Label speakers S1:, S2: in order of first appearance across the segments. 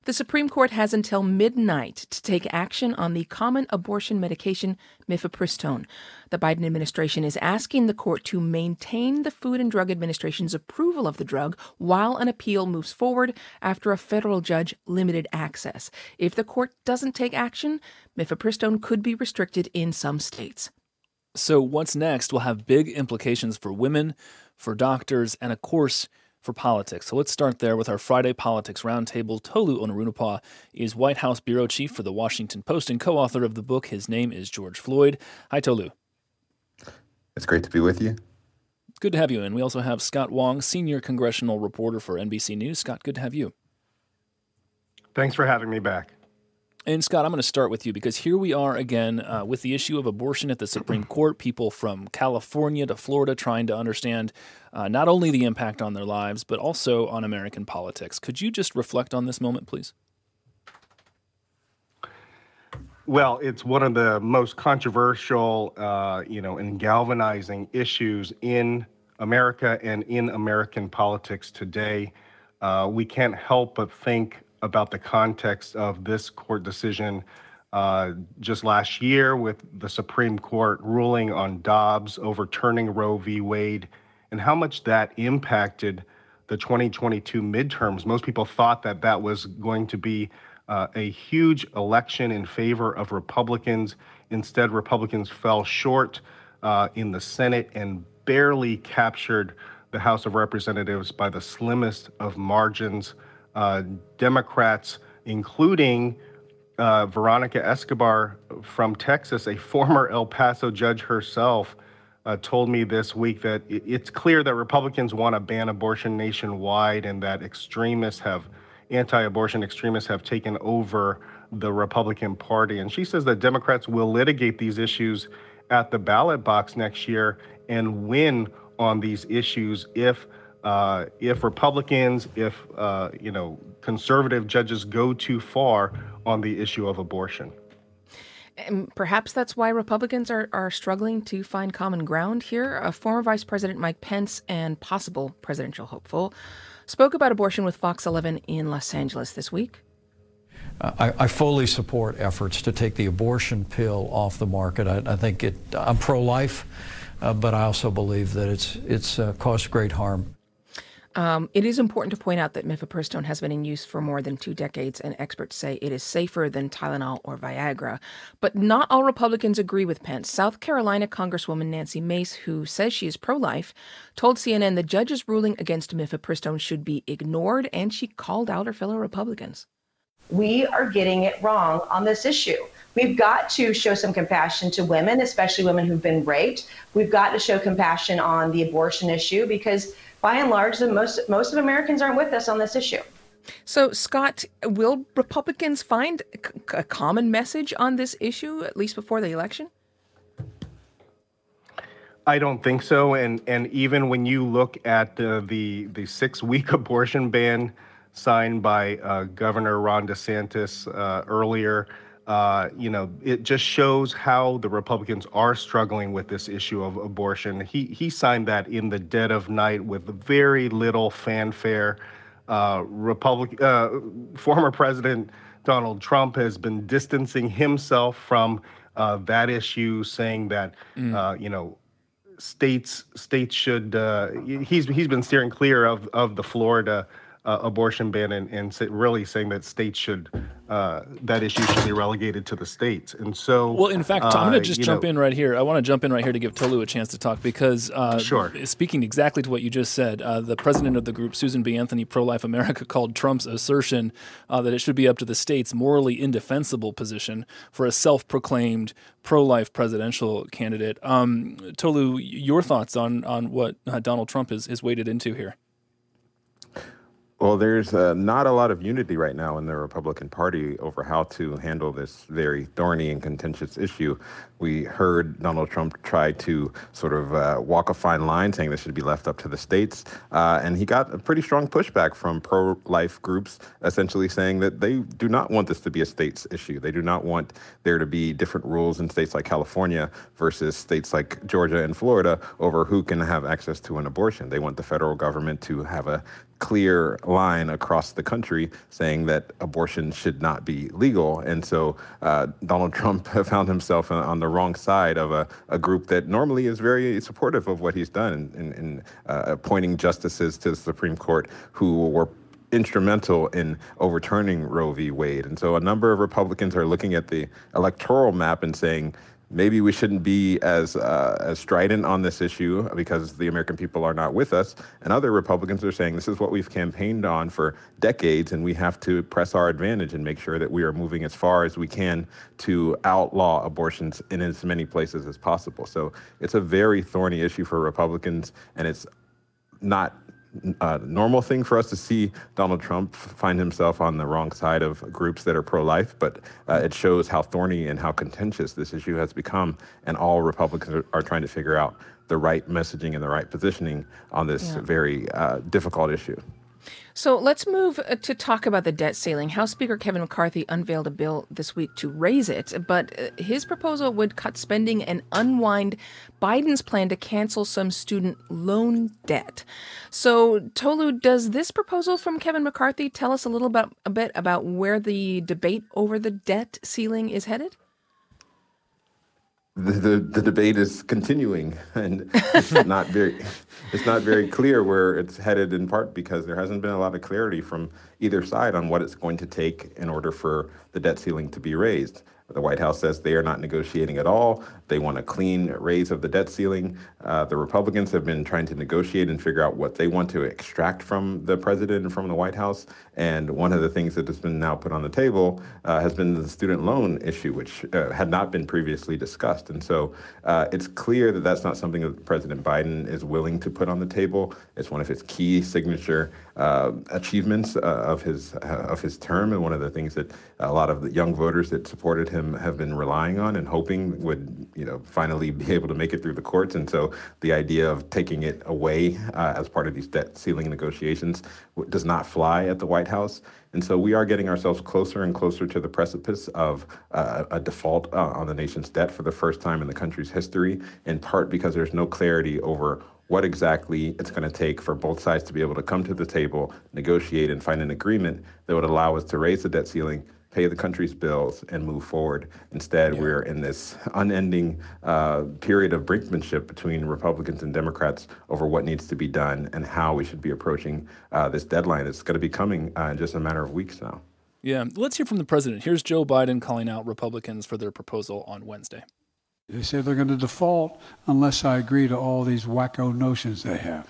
S1: The Supreme Court has until midnight to take action on the common abortion medication mifepristone. The Biden administration is asking the court to maintain the Food and Drug Administration's approval of the drug while an appeal moves forward after a federal judge limited access. If the court doesn't take action, mifepristone could be restricted in some states.
S2: So what's next will have big implications for women, for doctors, and of course, for politics. So let's start there with our Friday Politics Roundtable. Tolu Onarunupau is White House bureau chief for The Washington Post and co-author of the book. His name is George Floyd. Hi, Tolu.
S3: It's great to be with you.
S2: Good to have you. And we also have Scott Wong, senior congressional reporter for NBC News. Scott, good to have you.
S4: Thanks for having me back.
S2: And Scott, I'm going to start with you because here we are again with the issue of abortion at the Supreme Court. People from California to Florida trying to understand not only the impact on their lives, but also on American politics. Could you just reflect on this moment, please?
S4: Well, it's one of the most controversial, and galvanizing issues in America and in American politics today. We can't help but think about the context of this court decision just last year with the Supreme Court ruling on Dobbs, overturning Roe v. Wade, and how much that impacted the 2022 midterms. Most people thought that that was going to be a huge election in favor of Republicans. Instead, Republicans fell short in the Senate and barely captured the House of Representatives by the slimmest of margins. Democrats, including Veronica Escobar from Texas, a former El Paso judge herself, told me this week that it's clear that Republicans want to ban abortion nationwide and that anti-abortion extremists have taken over the Republican Party. And she says that Democrats will litigate these issues at the ballot box next year and win on these issues if Republicans, conservative judges go too far on the issue of abortion.
S1: And perhaps that's why Republicans are struggling to find common ground here. Former Vice President Mike Pence and possible presidential hopeful spoke about abortion with Fox 11 in Los Angeles this week.
S5: I fully support efforts to take the abortion pill off the market. I think I'm pro-life, but I also believe that it's caused great harm.
S1: It is important to point out that mifepristone has been in use for more than 2 decades, and experts say it is safer than Tylenol or Viagra. But not all Republicans agree with Pence. South Carolina Congresswoman Nancy Mace, who says she is pro-life, told CNN the judge's ruling against mifepristone should be ignored, and she called out her fellow Republicans.
S6: We are getting it wrong on this issue. We've got to show some compassion to women, especially women who've been raped. We've got to show compassion on the abortion issue because by and large, most of Americans aren't with us on this issue.
S1: So, Scott, will Republicans find a common message on this issue, at least before the election?
S4: I don't think so. And even when you look at the 6-week abortion ban signed by Governor Ron DeSantis earlier, it just shows how the Republicans are struggling with this issue of abortion. He signed that in the dead of night with very little fanfare. Former President Donald Trump has been distancing himself from that issue, saying that states should. He's been steering clear of the Florida abortion ban and really saying that states should that issue should be relegated to the states. And so,
S2: well, in fact, I'm going to just jump in right here. I want to jump in right here to give Tolu a chance to talk because
S4: sure.
S2: Speaking exactly to what you just said, the president of the group, Susan B. Anthony, Pro-Life America, called Trump's assertion that it should be up to the states' morally indefensible position for a self-proclaimed pro-life presidential candidate. Tolu, your thoughts on what Donald Trump is waded into here?
S3: Well, there's not a lot of unity right now in the Republican Party over how to handle this very thorny and contentious issue. We heard Donald Trump try to sort of walk a fine line, saying this should be left up to the states. And he got a pretty strong pushback from pro-life groups, essentially saying that they do not want this to be a states issue. They do not want there to be different rules in states like California versus states like Georgia and Florida over who can have access to an abortion. They want the federal government to have a clear line across the country saying that abortion should not be legal. And so Donald Trump found himself on the wrong side of a group that normally is very supportive of what he's done in appointing justices to the Supreme Court who were instrumental in overturning Roe v. Wade. And so a number of Republicans are looking at the electoral map and saying, maybe we shouldn't be as strident on this issue because the American people are not with us. And other Republicans are saying this is what we've campaigned on for decades, and we have to press our advantage and make sure that we are moving as far as we can to outlaw abortions in as many places as possible. So it's a very thorny issue for Republicans, and it's not a normal thing for us to see Donald Trump find himself on the wrong side of groups that are pro-life, but it shows how thorny and how contentious this issue has become, and all Republicans are trying to figure out the right messaging and the right positioning on this very difficult issue.
S1: So let's move to talk about the debt ceiling. House Speaker Kevin McCarthy unveiled a bill this week to raise it, but his proposal would cut spending and unwind Biden's plan to cancel some student loan debt. So, Tolu, does this proposal from Kevin McCarthy tell us a bit about where the debate over the debt ceiling is headed?
S3: The debate is continuing, and it's not very clear where it's headed, in part because there hasn't been a lot of clarity from either side on what it's going to take in order for the debt ceiling to be raised. The White House says they are not negotiating at all. They want a clean raise of the debt ceiling. The Republicans have been trying to negotiate and figure out what they want to extract from the president and from the White House. And one of the things that has been now put on the table has been the student loan issue, which had not been previously discussed. And so it's clear that that's not something that President Biden is willing to put on the table. It's one of his key signature achievements of his term, and one of the things that a lot of the young voters that supported him have been relying on and hoping would, finally be able to make it through the courts. And so the idea of taking it away as part of these debt ceiling negotiations does not fly at the White House. And so we are getting ourselves closer and closer to the precipice of a default on the nation's debt for the first time in the country's history, in part because there's no clarity over what exactly it's going to take for both sides to be able to come to the table, negotiate, and find an agreement that would allow us to raise the debt ceiling, pay the country's bills, and move forward. Instead, we're in this unending period of brinkmanship between Republicans and Democrats over what needs to be done and how we should be approaching this deadline that's going to be coming in just a matter of weeks now.
S2: Yeah, let's hear from the president. Here's Joe Biden calling out Republicans for their proposal on Wednesday.
S7: They say they're going to default unless I agree to all these wacko notions they have.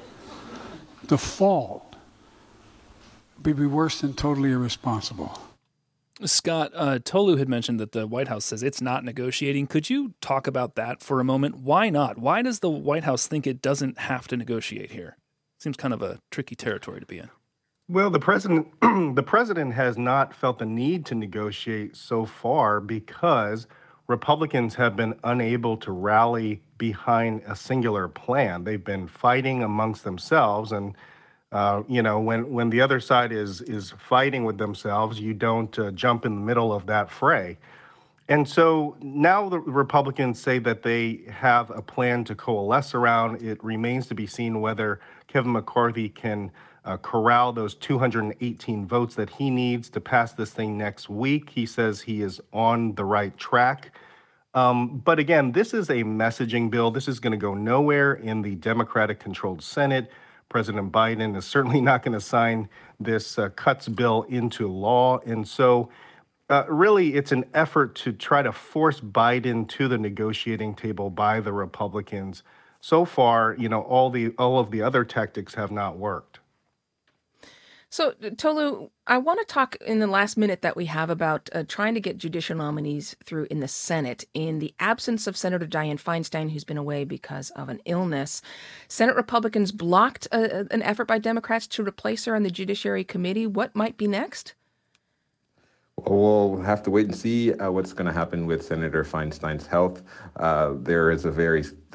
S7: Default would be worse than totally irresponsible.
S2: Scott, Tolu had mentioned that the White House says it's not negotiating. Could you talk about that for a moment? Why not? Why does the White House think it doesn't have to negotiate here? Seems kind of a tricky territory to be in.
S4: Well, the president has not felt the need to negotiate so far because Republicans have been unable to rally behind a singular plan. They've been fighting amongst themselves, and when the other side is fighting with themselves, you don't jump in the middle of that fray. And so now the Republicans say that they have a plan to coalesce around. It remains to be seen whether Kevin McCarthy can corral those 218 votes that he needs to pass this thing next week. He says he is on the right track. But again, this is a messaging bill. This is going to go nowhere in the Democratic-controlled Senate. President Biden is certainly not going to sign this cuts bill into law. And so really, it's an effort to try to force Biden to the negotiating table by the Republicans. So far, all of the other tactics have not worked.
S1: So, Tolu, I want to talk in the last minute that we have about trying to get judicial nominees through in the Senate. In the absence of Senator Dianne Feinstein, who's been away because of an illness, Senate Republicans blocked an effort by Democrats to replace her on the Judiciary Committee. What might be next?
S3: We'll have to wait and see what's going to happen with Senator Feinstein's health. There is a very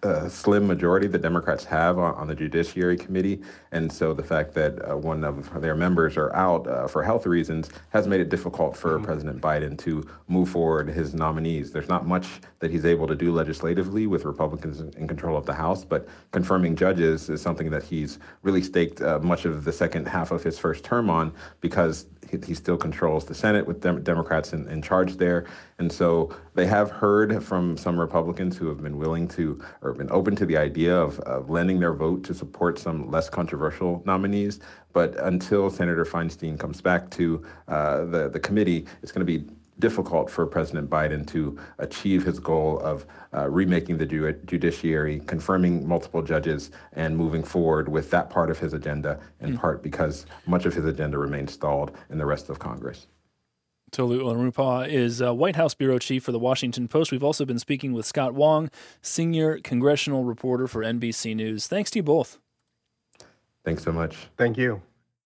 S3: slim majority the Democrats have on the Judiciary Committee. And so the fact that one of their members are out for health reasons has made it difficult for President Biden to move forward his nominees. There's not much that he's able to do legislatively with Republicans in control of the House, but confirming judges is something that he's really staked much of the second half of his first term on, because he still controls the Senate with Democrats in charge there. And so they have heard from some Republicans who have been willing to, or been open to the idea of lending their vote to support some less controversial nominees. But until Senator Feinstein comes back to the committee, it's going to be difficult for President Biden to achieve his goal of remaking the judiciary, confirming multiple judges, and moving forward with that part of his agenda, in part because much of his agenda remains stalled in the rest of Congress.
S2: Tolu Olorunnipa is White House bureau chief for The Washington Post. We've also been speaking with Scott Wong, senior congressional reporter for NBC News. Thanks to you both.
S3: Thanks so much.
S4: Thank you.